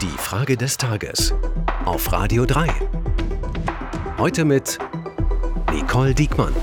Die Frage des Tages auf Radio 3. Heute mit Nicole Diekmann.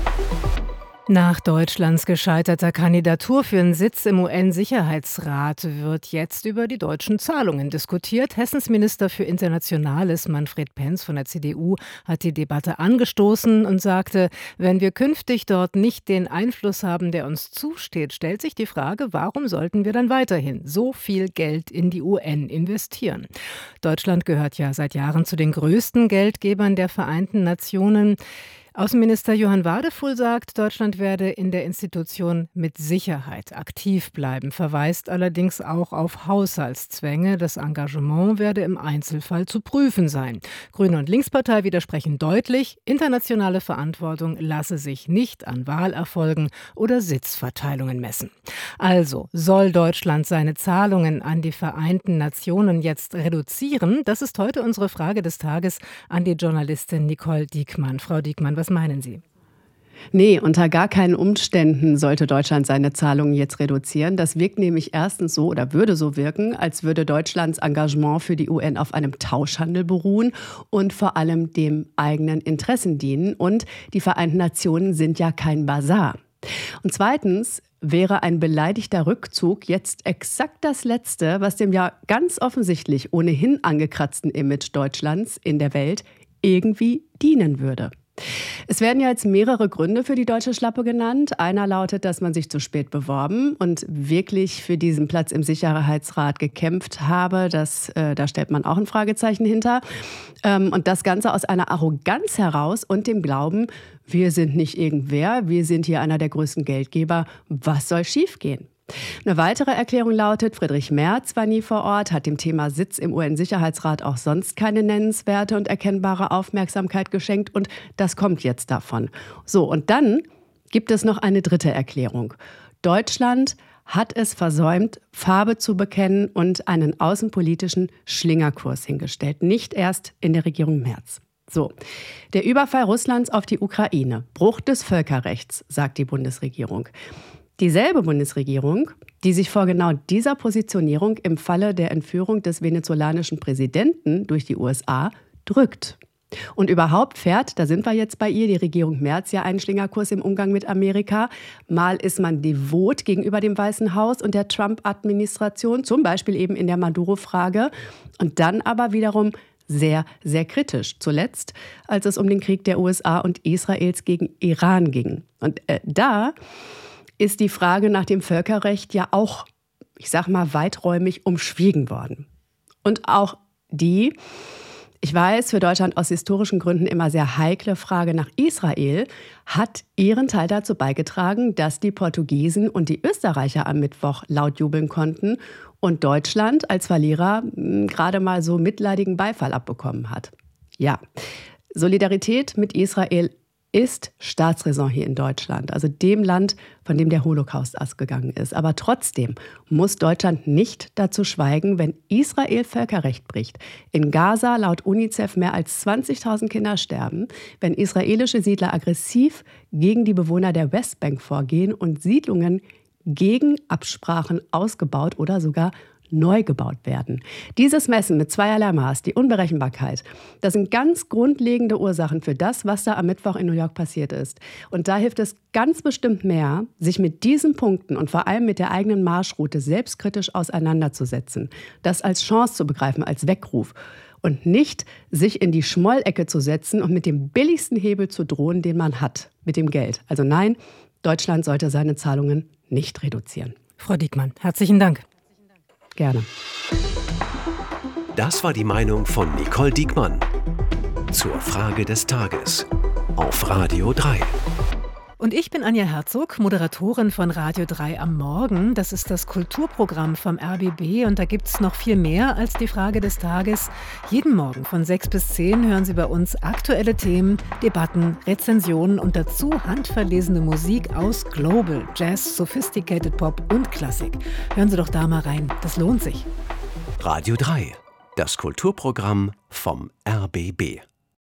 Nach Deutschlands gescheiterter Kandidatur für einen Sitz im UN-Sicherheitsrat wird jetzt über die deutschen Zahlungen diskutiert. Hessens Minister für Internationales, Manfred Penz von der CDU, hat die Debatte angestoßen und sagte, wenn wir künftig dort nicht den Einfluss haben, der uns zusteht, stellt sich die Frage, warum sollten wir dann weiterhin so viel Geld in die UN investieren? Deutschland gehört ja seit Jahren zu den größten Geldgebern der Vereinten Nationen. Außenminister Johann Wadefuhl sagt, Deutschland werde in der Institution mit Sicherheit aktiv bleiben, verweist allerdings auch auf Haushaltszwänge. Das Engagement werde im Einzelfall zu prüfen sein. Grüne und Linkspartei widersprechen deutlich, internationale Verantwortung lasse sich nicht an Wahlerfolgen oder Sitzverteilungen messen. Also soll Deutschland seine Zahlungen an die Vereinten Nationen jetzt reduzieren? Das ist heute unsere Frage des Tages an die Journalistin Nicole Diekmann. Frau Diekmann, was meinen Sie? Nee, unter gar keinen Umständen sollte Deutschland seine Zahlungen jetzt reduzieren. Das wirkt nämlich erstens so oder würde so wirken, als würde Deutschlands Engagement für die UN auf einem Tauschhandel beruhen und vor allem dem eigenen Interessen dienen. Und die Vereinten Nationen sind ja kein Basar. Und zweitens wäre ein beleidigter Rückzug jetzt exakt das Letzte, was dem ja ganz offensichtlich ohnehin angekratzten Image Deutschlands in der Welt irgendwie dienen würde. Es werden ja jetzt mehrere Gründe für die deutsche Schlappe genannt. Einer lautet, dass man sich zu spät beworben und wirklich für diesen Platz im Sicherheitsrat gekämpft habe. Da stellt man auch ein Fragezeichen hinter. Und das Ganze aus einer Arroganz heraus und dem Glauben, wir sind nicht irgendwer, wir sind hier einer der größten Geldgeber. Was soll schiefgehen? Eine weitere Erklärung lautet, Friedrich Merz war nie vor Ort, hat dem Thema Sitz im UN-Sicherheitsrat auch sonst keine nennenswerte und erkennbare Aufmerksamkeit geschenkt und das kommt jetzt davon. So, und dann gibt es noch eine dritte Erklärung. Deutschland hat es versäumt, Farbe zu bekennen und einen außenpolitischen Schlingerkurs hingestellt, nicht erst in der Regierung Merz. So, der Überfall Russlands auf die Ukraine, Bruch des Völkerrechts, sagt die Bundesregierung. Dieselbe Bundesregierung, die sich vor genau dieser Positionierung im Falle der Entführung des venezolanischen Präsidenten durch die USA drückt. Und überhaupt fährt, da sind wir jetzt bei ihr, die Regierung Merz ja einen Schlingerkurs im Umgang mit Amerika. Mal ist man devot gegenüber dem Weißen Haus und der Trump-Administration, zum Beispiel eben in der Maduro-Frage. Und dann aber wiederum sehr, sehr kritisch. Zuletzt, als es um den Krieg der USA und Israels gegen Iran ging. Und da ist die Frage nach dem Völkerrecht ja auch, ich sag mal, weiträumig umschwiegen worden. Und auch die, ich weiß, für Deutschland aus historischen Gründen immer sehr heikle Frage nach Israel, hat ihren Teil dazu beigetragen, dass die Portugiesen und die Österreicher am Mittwoch laut jubeln konnten und Deutschland als Verlierer gerade mal so mitleidigen Beifall abbekommen hat. Ja, Solidarität mit Israel ist Staatsräson hier in Deutschland, also dem Land, von dem der Holocaust ausgegangen ist. Aber trotzdem muss Deutschland nicht dazu schweigen, wenn Israel Völkerrecht bricht. In Gaza laut UNICEF mehr als 20.000 Kinder sterben, wenn israelische Siedler aggressiv gegen die Bewohner der Westbank vorgehen und Siedlungen gegen Absprachen ausgebaut oder sogar neu gebaut werden. Dieses Messen mit zweierlei Maß, die Unberechenbarkeit, das sind ganz grundlegende Ursachen für das, was da am Mittwoch in New York passiert ist. Und da hilft es ganz bestimmt mehr, sich mit diesen Punkten und vor allem mit der eigenen Marschroute selbstkritisch auseinanderzusetzen. Das als Chance zu begreifen, als Weckruf. Und nicht sich in die Schmollecke zu setzen und mit dem billigsten Hebel zu drohen, den man hat, mit dem Geld. Also nein, Deutschland sollte seine Zahlungen nicht reduzieren. Frau Diekmann, herzlichen Dank. Gerne. Das war die Meinung von Nicole Diekmann zur Frage des Tages auf Radio 3. Und ich bin Anja Herzog, Moderatorin von Radio 3 am Morgen. Das ist das Kulturprogramm vom RBB und da gibt es noch viel mehr als die Frage des Tages. Jeden Morgen von 6 bis 10 hören Sie bei uns aktuelle Themen, Debatten, Rezensionen und dazu handverlesene Musik aus Global, Jazz, Sophisticated Pop und Klassik. Hören Sie doch da mal rein, das lohnt sich. Radio 3, das Kulturprogramm vom RBB.